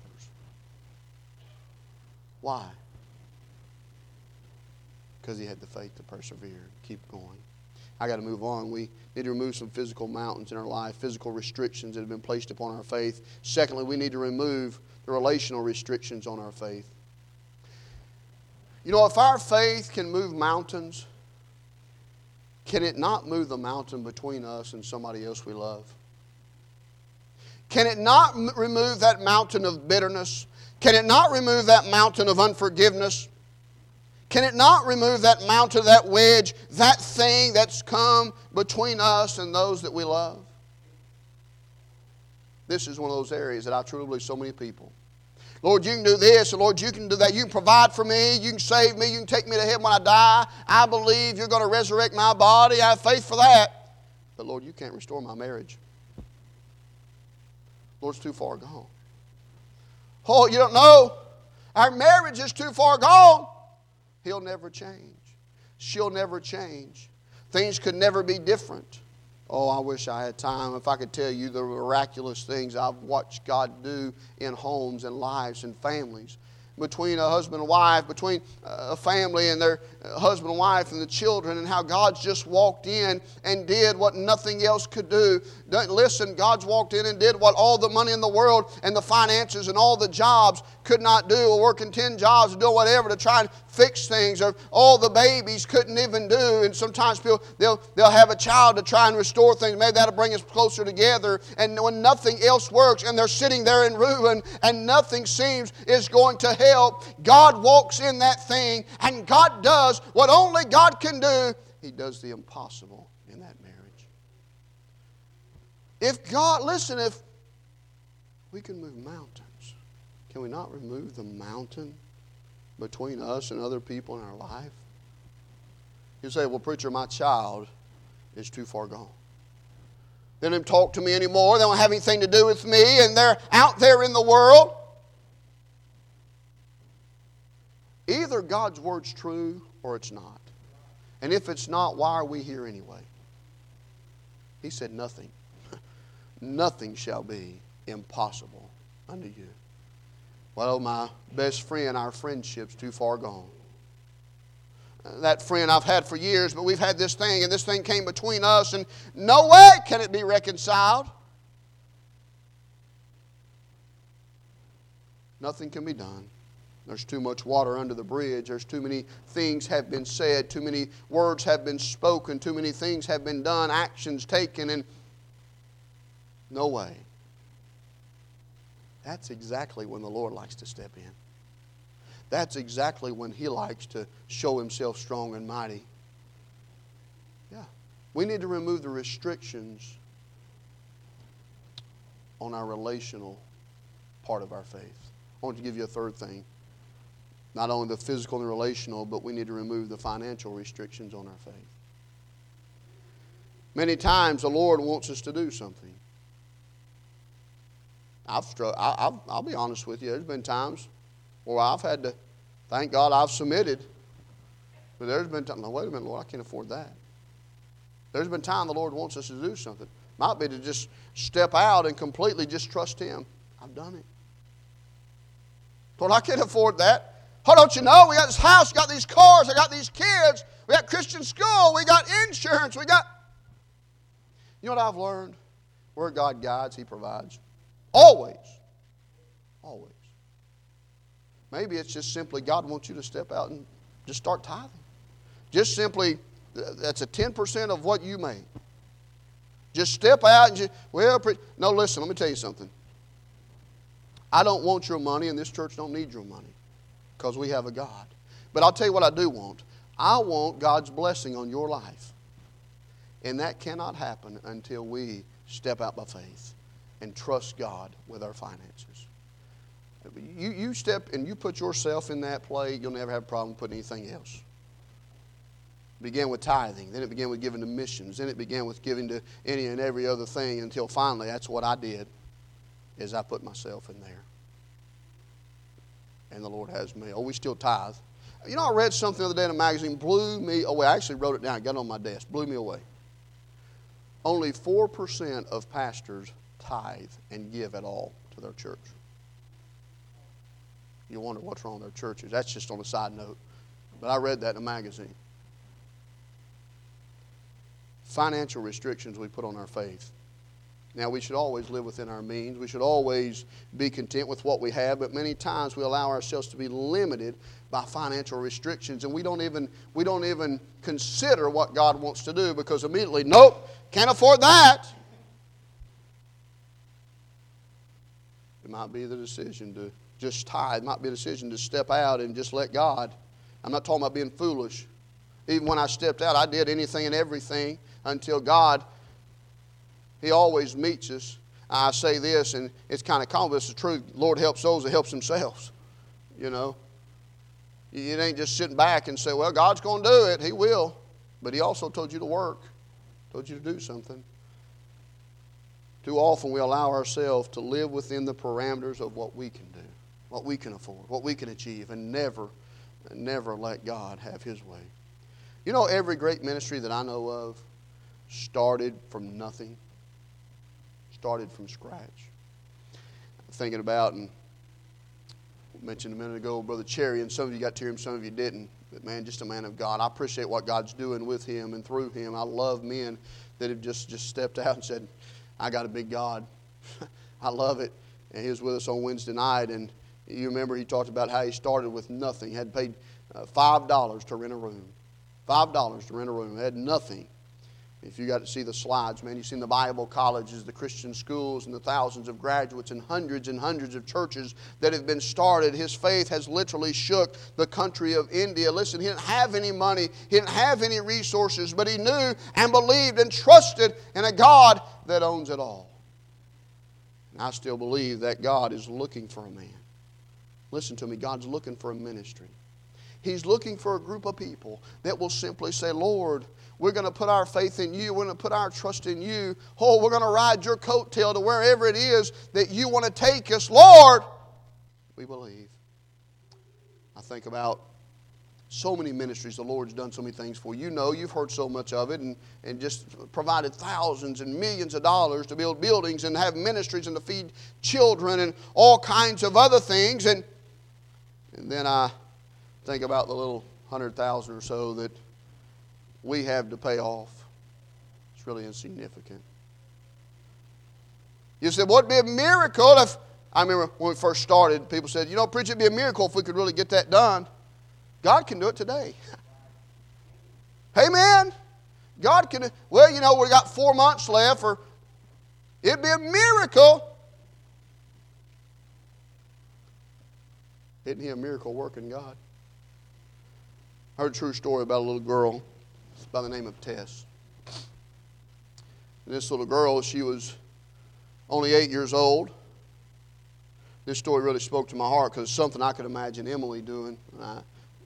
Why? Because he had the faith to persevere, keep going. I got to move on. We need to remove some physical mountains in our life, physical restrictions that have been placed upon our faith. Secondly, we need to remove the relational restrictions on our faith. You know, if our faith can move mountains, can it not move the mountain between us and somebody else we love? Can it not m- remove that mountain of bitterness? Can it not remove that mountain of unforgiveness? Can it not remove that mountain, that wedge, that thing that's come between us and those that we love? This is one of those areas that I truly believe so many people. Lord, you can do this, and Lord, you can do that. You can provide for me. You can save me. You can take me to heaven when I die. I believe you're going to resurrect my body. I have faith for that. But Lord, you can't restore my marriage. Lord's too far gone. Oh, you don't know. Our marriage is too far gone. He'll never change. She'll never change. Things could never be different. Oh, I wish I had time if I could tell you the miraculous things I've watched God do in homes and lives and families. Between a husband and wife, between a family and their husband and wife and the children, and how God's just walked in and did what nothing else could do. Listen, God's walked in and did what all the money in the world and the finances and all the jobs could not do, or working ten jobs or doing whatever to try and fix things, or all the babies couldn't even do. And sometimes people, they'll, they'll have a child to try and restore things. Maybe that'll bring us closer together. And when nothing else works and they're sitting there in ruin and nothing seems is going to help, God walks in that thing and God does what only God can do. He does the impossible in that marriage. If God, listen, if we can move mountains, can we not remove the mountain between us and other people in our life? You say, well, preacher, my child is too far gone. They don't talk to me anymore. They don't have anything to do with me, and they're out there in the world. Either God's word's true or it's not. And if it's not, why are we here anyway? He said nothing. Nothing shall be impossible unto you. Well, my best friend, our friendship's too far gone. That friend I've had for years, but we've had this thing, and this thing came between us, and no way can it be reconciled. Nothing can be done. There's too much water under the bridge. There's too many things have been said. Too many words have been spoken. Too many things have been done, actions taken, and no way. That's exactly when the Lord likes to step in. That's exactly when He likes to show Himself strong and mighty. Yeah. We need to remove the restrictions on our relational part of our faith. I want to give you a third thing. Not only the physical and relational, but we need to remove the financial restrictions on our faith. Many times the Lord wants us to do something. I've struggled, I, I'll, I'll be honest with you. There's been times where I've had to, thank God I've submitted. But there's been times, no, wait a minute, Lord, I can't afford that. There's been time the Lord wants us to do something. Might be to just step out and completely just trust Him. I've done it. Lord, I can't afford that. Oh, don't you know? We got this house, we got these cars, I got these kids, we got Christian school, we got insurance, we got... You know what I've learned? Where God guides, He provides. Always. Always. Maybe it's just simply God wants you to step out and just start tithing. Just simply, that's a ten percent of what you make. Just step out and just, well, pre- no, listen, let me tell you something. I don't want your money, and this church don't need your money because we have a God. But I'll tell you what I do want. I want God's blessing on your life. And that cannot happen until we step out by faith and trust God with our finances. You, you step and you put yourself in that play, you'll never have a problem putting anything else. It began with tithing, then it began with giving to missions, then it began with giving to any and every other thing until finally that's what I did, is I put myself in there. And the Lord has me. Oh, we still tithe. You know, I read something the other day in a magazine, blew me away. I actually wrote it down, I got it on my desk, blew me away. Only four percent of pastors tithe and give at all to their church. You wonder what's wrong with their churches. That's just on a side note. But I read that in a magazine. Financial restrictions we put on our faith. Now, we should always live within our means. We should always be content with what we have, but many times we allow ourselves to be limited by financial restrictions, and we don't even we don't even consider what God wants to do because immediately, nope, can't afford that. It might be the decision to just tithe. It might be a decision to step out and just let God. I'm not talking about being foolish. Even when I stepped out, I did anything and everything until God, He always meets us. I say this, and it's kind of common, but it's the truth. The Lord helps those that helps themselves. You know. It ain't just sitting back and say, well, God's going to do it. He will. But He also told you to work. Told you to do something. Too often we allow ourselves to live within the parameters of what we can do, what we can afford, what we can achieve, and never, never let God have His way. You know, every great ministry that I know of started from nothing, started from scratch. I'm thinking about, and I mentioned a minute ago, Brother Cherry, and some of you got to hear him, some of you didn't. But man, just a man of God. I appreciate what God's doing with him and through him. I love men that have just, just stepped out and said, I got a big God. I love it. And he was with us on Wednesday night, and you remember he talked about how he started with nothing. He had paid uh, five dollars to rent a room. five dollars to rent a room. He had nothing. If you got to see the slides, man, you've seen the Bible colleges, the Christian schools, and the thousands of graduates and hundreds and hundreds of churches that have been started. His faith has literally shook the country of India. Listen, he didn't have any money. He didn't have any resources, but he knew and believed and trusted in a God that owns it all. And I still believe that God is looking for a man. Listen to me, God's looking for a ministry. He's looking for a group of people that will simply say, Lord, we're going to put our faith in you. We're going to put our trust in you. Oh, we're going to ride your coattail to wherever it is that you want to take us. Lord, we believe. I think about so many ministries the Lord's done so many things for. You know, you've heard so much of it, and, and just provided thousands and millions of dollars to build buildings and have ministries and to feed children and all kinds of other things. And, and then I think about the little hundred thousand or so that we have to pay off. It's really insignificant. You said, well, it'd be a miracle if, I remember when we first started, people said, you know, preacher, it'd be a miracle if we could really get that done. God can do it today. Amen. God can, well, you know, we got four months left, or it'd be a miracle. Isn't He a miracle working God? I heard a true story about a little girl by the name of Tess. And this little girl, she was only eight years old. This story really spoke to my heart because it's something I could imagine Emily doing. I,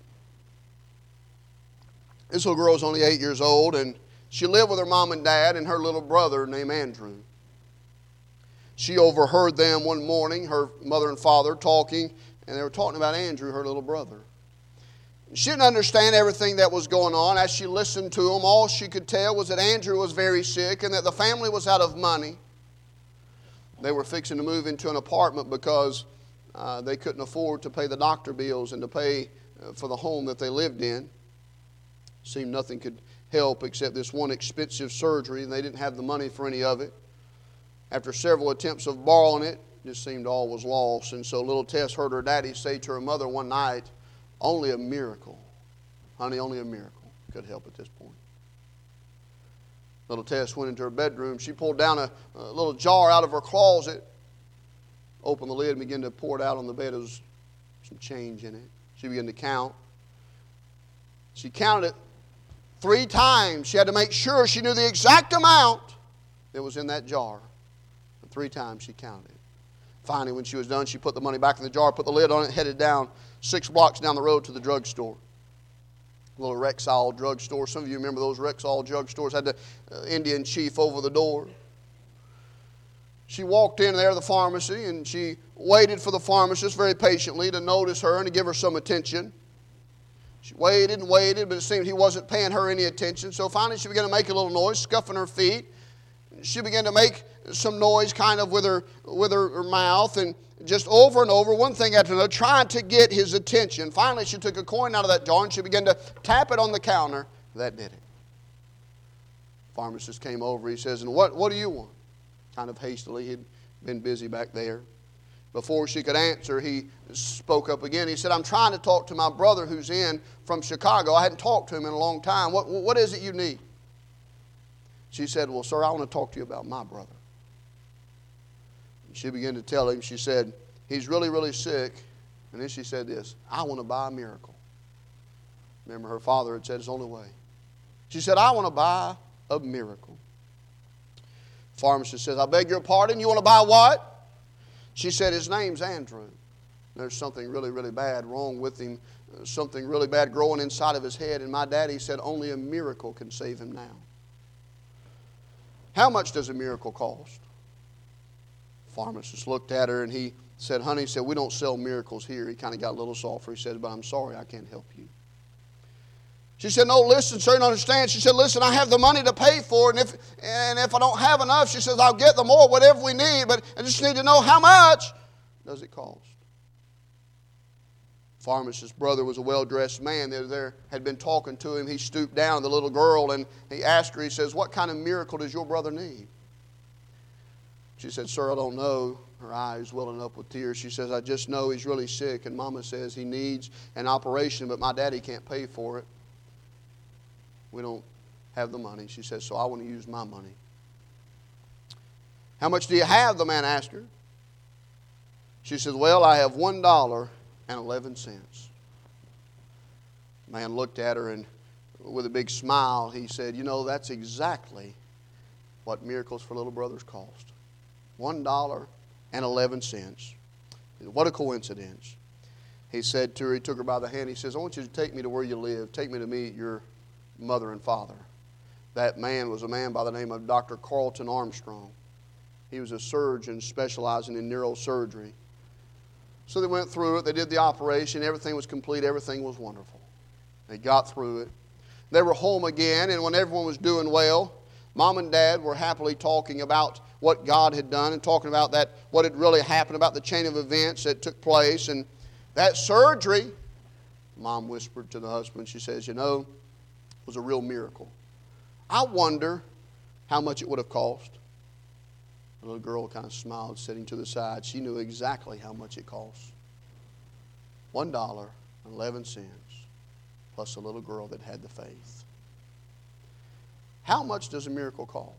this little girl was only eight years old, and she lived with her mom and dad and her little brother named Andrew. She overheard them one morning, her mother and father, talking, and they were talking about Andrew, her little brother. She didn't understand everything that was going on. As she listened to them, all she could tell was that Andrew was very sick and that the family was out of money. They were fixing to move into an apartment because Uh, they couldn't afford to pay the doctor bills and to pay uh, for the home that they lived in. Seemed nothing could help except this one expensive surgery, and they didn't have the money for any of it. After several attempts of borrowing it, it just seemed all was lost. And so little Tess heard her daddy say to her mother one night, "Only a miracle, honey, only a miracle could help at this point." Little Tess went into her bedroom. She pulled down a, a little jar out of her closet, opened the lid, and began to pour it out on the bed. There was some change in it. She began to count. She counted it three times. She had to make sure she knew the exact amount that was in that jar. And three times she counted it. Finally, when she was done, she put the money back in the jar, put the lid on it, headed down six blocks down the road to the drugstore. A little Rexall drugstore. Some of you remember those Rexall drugstores had the uh, Indian chief over the door. She walked in there to the pharmacy, and she waited for the pharmacist very patiently to notice her and to give her some attention. She waited and waited, but it seemed he wasn't paying her any attention. So finally she began to make a little noise, scuffing her feet. She began to make some noise kind of with her, with her, her mouth, and just over and over, one thing after another, trying to get his attention. Finally she took a coin out of that jar and she began to tap it on the counter. That did it. Pharmacist came over. He says, "And what, what do you want?" Kind of hastily. He'd been busy back there. Before she could answer, he spoke up again. He said, "I'm trying to talk to my brother who's in from Chicago. I hadn't talked to him in a long time. What, what is it you need?" She said, "Well, sir, I want to talk to you about my brother." And she began to tell him. She said, "He's really, really sick." And then she said this, "I want to buy a miracle." Remember, her father had said it's the only way. She said, "I want to buy a miracle." The pharmacist says, "I beg your pardon, you want to buy what?" She said, "His name's Andrew. There's something really, really bad wrong with him, uh, something really bad growing inside of his head. And my daddy said only a miracle can save him now." "How much does a miracle cost?" The pharmacist looked at her and he said, "Honey," he said, "we don't sell miracles here." He kind of got a little softer. He said, "But I'm sorry, I can't help you." She said, "No, listen, sir, you don't understand." She said, "Listen, I have the money to pay for it, and if, and if I don't have enough," she says, "I'll get the more, whatever we need, but I just need to know how much does it cost." The pharmacist's brother was a well-dressed man. There, there had been talking to him. He stooped down to the little girl, and he asked her, he says, "What kind of miracle does your brother need?" She said, "Sir, I don't know." Her eyes welling up with tears. She says, "I just know he's really sick, and Mama says he needs an operation, but my daddy can't pay for it. We don't have the money." She says, "So I want to use my money." "How much do you have?" the man asked her. She says, "Well, I have one dollar and eleven cents." The man looked at her, and with a big smile, he said, "You know, that's exactly what miracles for little brothers cost. One dollar and eleven cents. What a coincidence." He said to her, he took her by the hand, he says, "I want you to take me to where you live. Take me to meet your mother and father." That man was a man by the name of Doctor Carlton Armstrong. He was a surgeon specializing in neurosurgery. So they went through it. They did the operation. Everything was complete. Everything was wonderful. They got through it. They were home again, and when everyone was doing well, Mom and Dad were happily talking about what God had done and talking about that, what had really happened, about the chain of events that took place. And that surgery, Mom whispered to the husband, she says, "You know, was a real miracle. I wonder how much it would have cost." The little girl kind of smiled, sitting to the side. She knew exactly how much it cost. One dollar and eleven cents, plus a little girl that had the faith. How much does a miracle cost?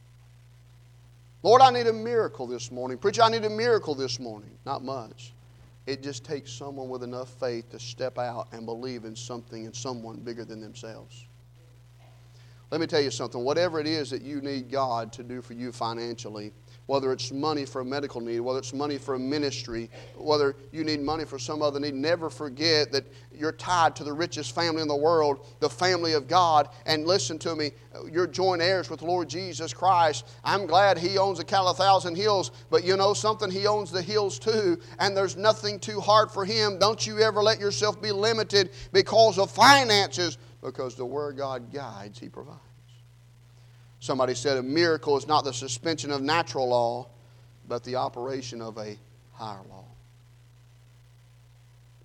"Lord, I need a miracle this morning. Preacher, I need a miracle this morning." Not much. It just takes someone with enough faith to step out and believe in something and someone bigger than themselves. Let me tell you something. Whatever it is that you need God to do for you financially, whether it's money for a medical need, whether it's money for a ministry, whether you need money for some other need, never forget that you're tied to the richest family in the world, the family of God. And listen to me, you're joint heirs with the Lord Jesus Christ. I'm glad He owns a cattle a thousand hills, but you know something? He owns the hills too, and there's nothing too hard for Him. Don't you ever let yourself be limited because of finances, because the where God guides, He provides. Somebody said a miracle is not the suspension of natural law, but the operation of a higher law.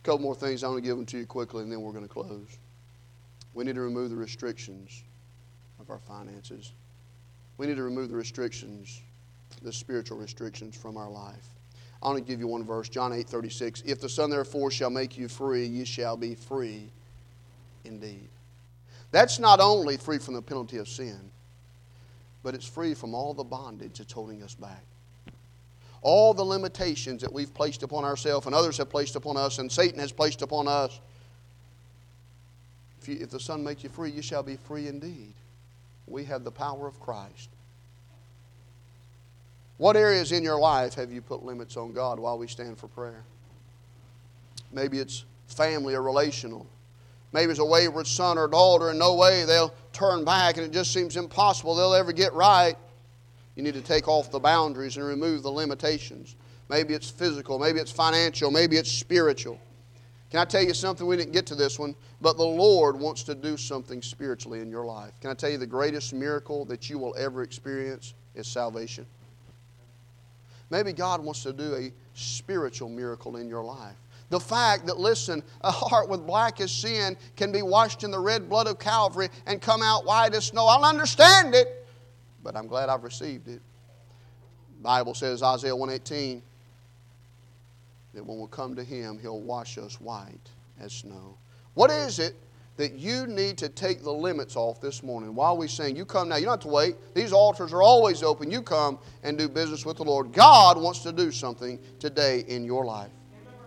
A couple more things I want to give them to you quickly, and then we're going to close. We need to remove the restrictions of our finances. We need to remove the restrictions, the spiritual restrictions from our life. I want to give you one verse, John eight thirty-six. If the Son therefore shall make you free, you shall be free indeed. That's not only free from the penalty of sin, but it's free from all the bondage that's holding us back. All the limitations that we've placed upon ourselves and others have placed upon us and Satan has placed upon us. If, you, if the Son make you free, you shall be free indeed. We have the power of Christ. What areas in your life have you put limits on God while we stand for prayer? Maybe it's family or relational. Maybe it's a wayward son or daughter, and no way they'll turn back, and it just seems impossible they'll ever get right. You need to take off the boundaries and remove the limitations. Maybe it's physical, maybe it's financial, maybe it's spiritual. Can I tell you something? We didn't get to this one, but the Lord wants to do something spiritually in your life. Can I tell you the greatest miracle that you will ever experience is salvation? Maybe God wants to do a spiritual miracle in your life. The fact that, listen, a heart with black as sin can be washed in the red blood of Calvary and come out white as snow. I'll understand it, but I'm glad I've received it. The Bible says, Isaiah one eighteen, that when we come to Him, He'll wash us white as snow. What is it that you need to take the limits off this morning? While we sing, you come now. You don't have to wait. These altars are always open. You come and do business with the Lord. God wants to do something today in your life.